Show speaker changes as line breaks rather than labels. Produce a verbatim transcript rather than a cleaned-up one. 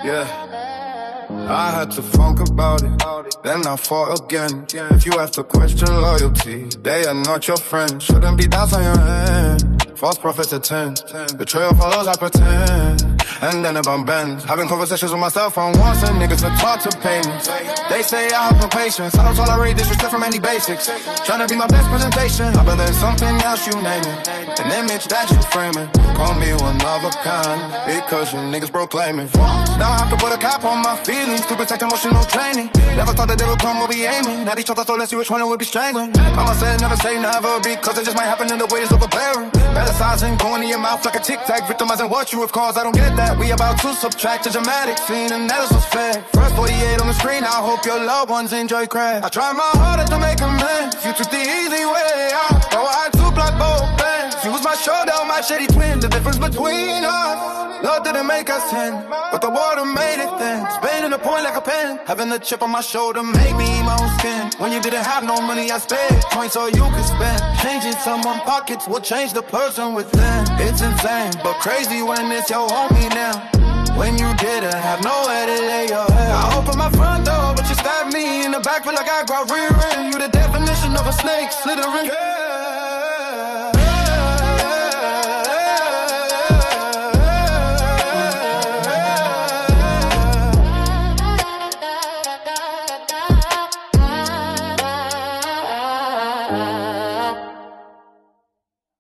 Yeah, I had to funk about it, then I fought again. If you have to question loyalty, they are not your friends. Shouldn't be doubts on your hand. False prophets attend, betrayal follows, I pretend. And then about bends, having conversations with myself on once, and niggas are taught to pay me. They say I have no patience, I don't tolerate disrespect from any basics. Trying to be my best presentation, other than something else, you name it. An image that you framing, call me one of a kind, because you niggas proclaiming. Now I have to put a cap on my feelings to protect emotional training. Never thought that they would come, we'll be aiming. Now each other, so let's see which one it would be strangling. Mama said never say never, because it just might happen in the way it's overbearing. Fantasizing, going in your mouth like a tic-tac, victimizing what you have caused, I don't get that. We about to subtract the dramatic scene, and that is what's fair. First forty-eight on the screen, I hope your loved ones enjoy crack. I tried my hardest to make amends, you took the easy way out. Bro, I took like both bands. You was my showdown, my shady twin. The difference between us, love didn't make us ten, but the water made it thin. Spinning the point like a pen, having the chip on my shoulder make me eat my own skin. When you didn't have no money, I spared coins so you could spend. Changing someone's pockets will change the person within. It's insane, but crazy when it's your homie now. When you didn't have nowhere to lay your head. I opened my front door, but you stabbed me in the back, feel like I got rear end. You the definition of a snake, slithering. Yeah.